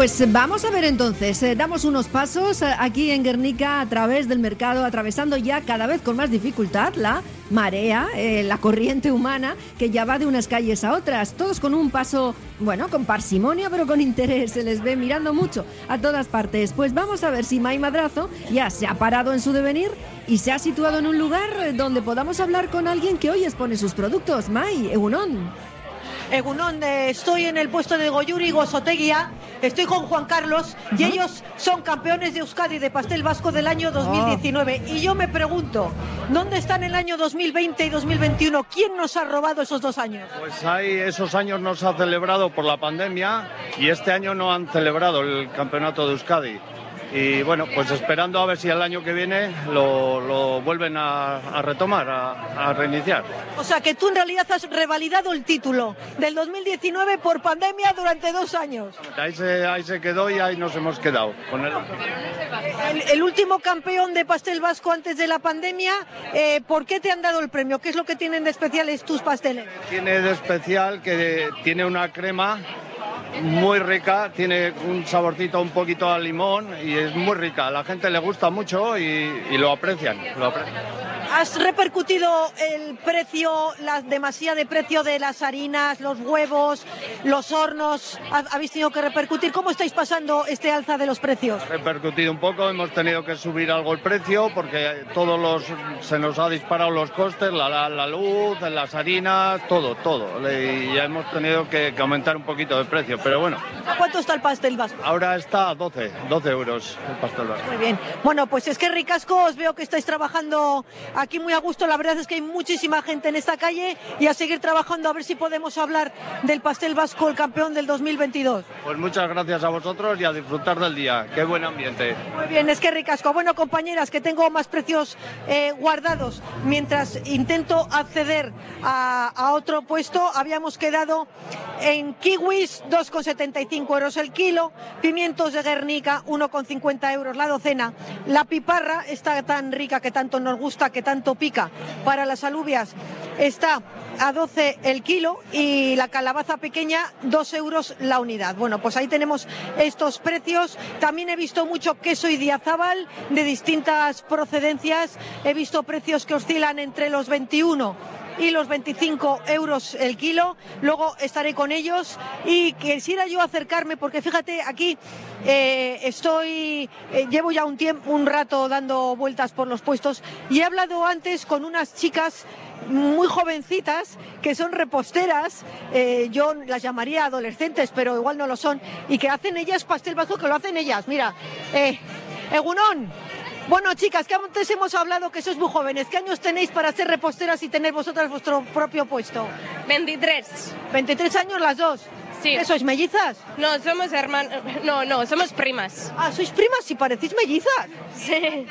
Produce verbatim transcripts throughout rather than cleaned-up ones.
Pues vamos a ver entonces, eh, damos unos pasos eh, aquí en Guernica a través del mercado, atravesando ya cada vez con más dificultad la marea, eh, la corriente humana que ya va de unas calles a otras, todos con un paso, bueno, con parsimonia pero con interés, se les ve mirando mucho a todas partes. Pues vamos a ver si Mai Madrazo ya se ha parado en su devenir y se ha situado en un lugar donde podamos hablar con alguien que hoy expone sus productos. Mai, egunon. Egunon, eh, estoy en el puesto de Goyuri Gozoteguía, estoy con Juan Carlos uh-huh. y ellos son campeones de Euskadi de pastel vasco del año dos mil diecinueve. Oh. Y yo me pregunto, ¿dónde están el año dos mil veinte y dos mil veintiuno? ¿Quién nos ha robado esos dos años? Pues hay, esos años no se ha celebrado por la pandemia y este año no han celebrado el campeonato de Euskadi. Y bueno, pues esperando a ver si el año que viene lo, lo vuelven a, a retomar, a, a reiniciar. O sea que tú en realidad has revalidado el título del dos mil diecinueve por pandemia durante dos años. Ahí se, ahí se quedó y ahí nos hemos quedado. Con el... El, el último campeón de pastel vasco antes de la pandemia, eh, ¿por qué te han dado el premio? ¿Qué es lo que tienen de especiales tus pasteles? Tiene de especial que tiene una crema muy rica, tiene un saborcito un poquito a limón y es muy rica. A la gente le gusta mucho y, y lo aprecian, lo aprecian. ¿Has repercutido el precio, la demasía de precio de las harinas, los huevos, los hornos? ¿Habéis tenido que repercutir? ¿Cómo estáis pasando este alza de los precios? Repercutido un poco, hemos tenido que subir algo el precio porque todos los se nos ha disparado los costes, la, la, la luz, las harinas, todo, todo. Y ya hemos tenido que, que aumentar un poquito de precio, pero bueno. ¿A cuánto está el pastel vasco? Ahora está a doce, doce euros el pastel vasco. Muy bien. Bueno, pues es que ricasco, os veo que estáis trabajando aquí muy a gusto. La verdad es que hay muchísima gente en esta calle y a seguir trabajando a ver si podemos hablar del pastel vasco, el campeón del dos mil veintidós. Pues muchas gracias a vosotros y a disfrutar del día. Qué buen ambiente. Muy bien, es que ricasco. Bueno, compañeras, que tengo más precios eh, guardados mientras intento acceder a, a otro puesto. Habíamos quedado en kiwis, dos con setenta y cinco euros el kilo, pimientos de Guernica, uno con cincuenta euros la docena. La piparra está tan rica que tanto nos gusta, que tanto pica para las alubias, está a doce el kilo y la calabaza pequeña dos euros la unidad. Bueno, pues ahí tenemos estos precios. También he visto mucho queso idiazábal de distintas procedencias. He visto precios que oscilan entre los veintiuno y los veinticinco euros el kilo. Luego estaré con ellos y quisiera yo acercarme porque fíjate aquí eh, estoy eh, llevo ya un tiempo un rato dando vueltas por los puestos y he hablado antes con unas chicas muy jovencitas que son reposteras, eh, yo las llamaría adolescentes pero igual no lo son, y que hacen ellas pastel vasco, que lo hacen ellas. Mira, eh, Egunon. Bueno, chicas, que antes hemos hablado que sois muy jóvenes. ¿Qué años tenéis para ser reposteras y tener vosotras vuestro propio puesto? veintitrés. ¿veintitrés años las dos? Sí. ¿Qué sois, mellizas? No, somos hermanas. No, no, somos primas. Ah, ¿sois primas y parecéis mellizas? Sí. Sí.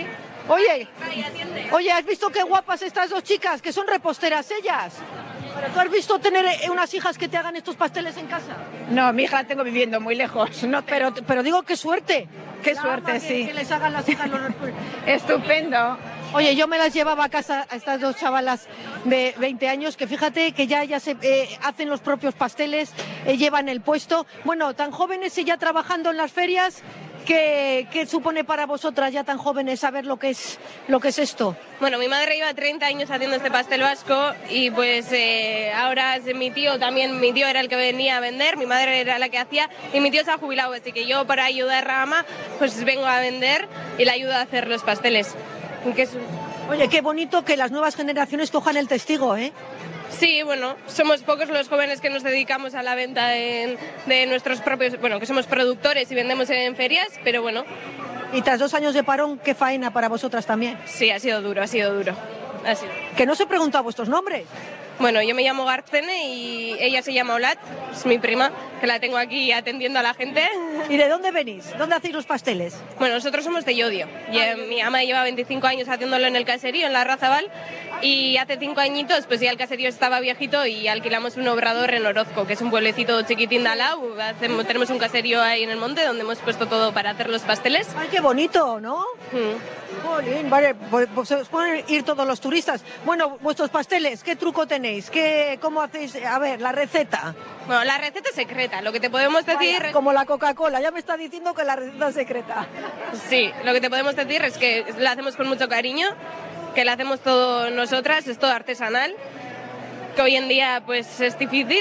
Oye, oye, ¿has visto qué guapas estas dos chicas? Que son reposteras ellas. ¿Pero tú has visto tener unas hijas que te hagan estos pasteles en casa? No, mi hija la tengo viviendo muy lejos. No, pero, pero digo, qué suerte. Qué suerte, que, sí. Que les hagan las hijas los... Estupendo. Oye, yo me las llevaba a casa a estas dos chavalas de veinte años, que fíjate que ya, ya se eh, hacen los propios pasteles, eh, llevan el puesto. Bueno, tan jóvenes y ya trabajando en las ferias. ¿Qué, ¿Qué supone para vosotras, ya tan jóvenes, saber lo que es lo que es esto? Bueno, mi madre lleva treinta años haciendo este pastel vasco y pues eh, ahora es mi tío también, mi tío era el que venía a vender, mi madre era la que hacía y mi tío se ha jubilado, así que yo para ayudar a mamá pues vengo a vender y le ayudo a hacer los pasteles. Que es... Oye, qué bonito que las nuevas generaciones cojan el testigo, ¿eh? Sí, bueno, somos pocos los jóvenes que nos dedicamos a la venta en, de nuestros propios, bueno, que somos productores y vendemos en ferias, pero bueno. Y tras dos años de parón, qué faena para vosotras también. Sí, ha sido duro, ha sido duro. Ha sido. Que no se pregunta vuestros nombres. Bueno, yo me llamo Garcene y ella se llama Olat, es mi prima, que la tengo aquí atendiendo a la gente. ¿Y de dónde venís? ¿Dónde hacéis los pasteles? Bueno, nosotros somos de Llodio. Y, eh, mi ama lleva veinticinco años haciéndolo en el caserío, en la Razabal, y hace cinco añitos pues ya el caserío estaba viejito y alquilamos un obrador en Orozco, que es un pueblecito chiquitín de al lado. Hacemos, tenemos un caserío ahí en el monte donde hemos puesto todo para hacer los pasteles. ¡Ay, qué bonito!, ¿no? Mm. Jolín, vale, pues, pues os pueden ir todos los turistas. Bueno, vuestros pasteles, ¿qué truco tenéis? ¿Qué, ¿Cómo hacéis? A ver, la receta. Bueno, la receta es secreta, lo que te podemos decir... Vaya, como la Coca-Cola, ya me está diciendo que la receta es secreta. Sí, lo que te podemos decir es que la hacemos con mucho cariño, que la hacemos todo nosotras, es todo artesanal, que hoy en día pues es difícil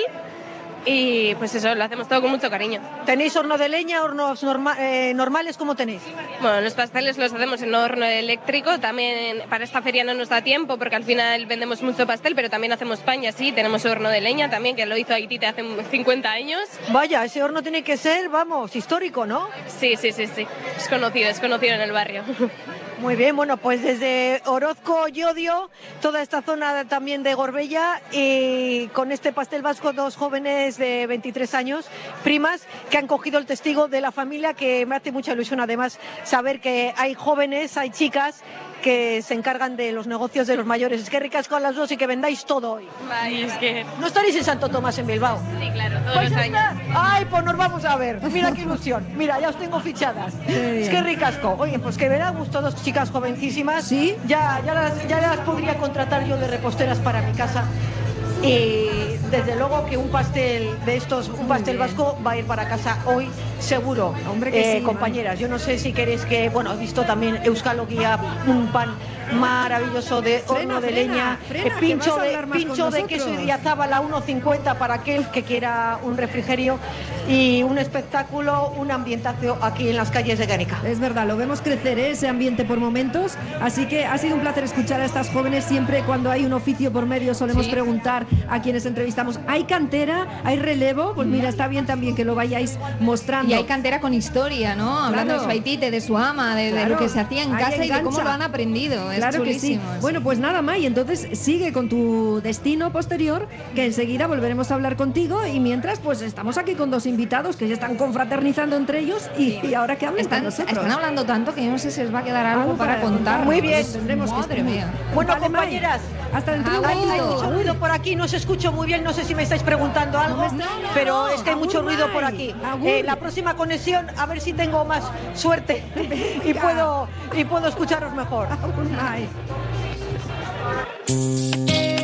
y pues eso, lo hacemos todo con mucho cariño. ¿Tenéis horno de leña, hornos norma eh, normales? ¿Cómo tenéis? Bueno, los pasteles los hacemos en horno eléctrico, también para esta feria no nos da tiempo porque al final vendemos mucho pastel, pero también hacemos pan y así, tenemos horno de leña también, que lo hizo Haití hace cincuenta años. Vaya, ese horno tiene que ser, vamos, histórico, ¿no? Sí, sí, sí, sí, es conocido, es conocido en el barrio. Muy bien, bueno, pues desde Orozco, Llodio, toda esta zona también de Gorbella, y con este pastel vasco, dos jóvenes de veintitrés años, primas, que han cogido el testigo de la familia, que me hace mucha ilusión además saber que hay jóvenes, hay chicas que se encargan de los negocios de los mayores. Es que ricas con las dos y que vendáis todo hoy. Ay, es que... ¿No estaréis en Santo Tomás, en Bilbao? Sí, claro, todos ¿Vais los a años. estar? Ay, pues nos vamos a ver. Mira qué ilusión. Mira, ya os tengo fichadas. Es que ricasco. Oye, pues que me da gusto, dos chicas jovencísimas. Sí. Ya, ya, las, ya las podría contratar yo de reposteras para mi casa. Y desde luego que un pastel de estos, un pastel vasco va a ir para casa hoy seguro. Hombre que Eh, sí, compañeras, yo no sé si queréis que, bueno, he visto también Euskal Ogia, un pan maravilloso de Frena, horno de frena, leña, frena, eh, que pincho vas a de hablar más pincho con de queso y nosotros. diazábal a uno cincuenta para aquel que quiera un refrigerio, y un espectáculo, un ambientazo aquí en las calles de Guernica. Es verdad, lo vemos crecer, ¿eh? Ese ambiente por momentos, así que ha sido un placer escuchar a estas jóvenes. Siempre cuando hay un oficio por medio solemos Sí. preguntar a quienes entrevistamos, ¿hay cantera? ¿Hay relevo? Pues mira, está bien también que lo vayáis mostrando. Y hay cantera con historia, ¿no? Hablando de su Haitite, de su ama, de, de Claro, lo que se hacía en ahí casa y de cómo engancha. lo han aprendido. Es Claro que sí. chulísimo. sí. Bueno, pues nada, May, entonces sigue con tu destino posterior, que enseguida volveremos a hablar contigo, y mientras pues estamos aquí con dos invitados que ya están confraternizando entre ellos y, y ahora que hablan Están, con nosotros. están hablando tanto que yo no sé si les va a quedar algo, Algo para, para contar. contar. Muy bien. Tendremos que Madre estar- mía. Bueno, Vale, May, compañeras, hasta dentro de un Ah, Hay, hay ratito. mucho ruido por aquí, no os escucho muy bien, no sé si me estáis preguntando algo, No, no, no, pero no. es que hay mucho Agur, ruido por May. aquí. Agur. Eh, la próxima conexión, a ver si tengo más suerte y puedo, y puedo escucharos mejor. Ay.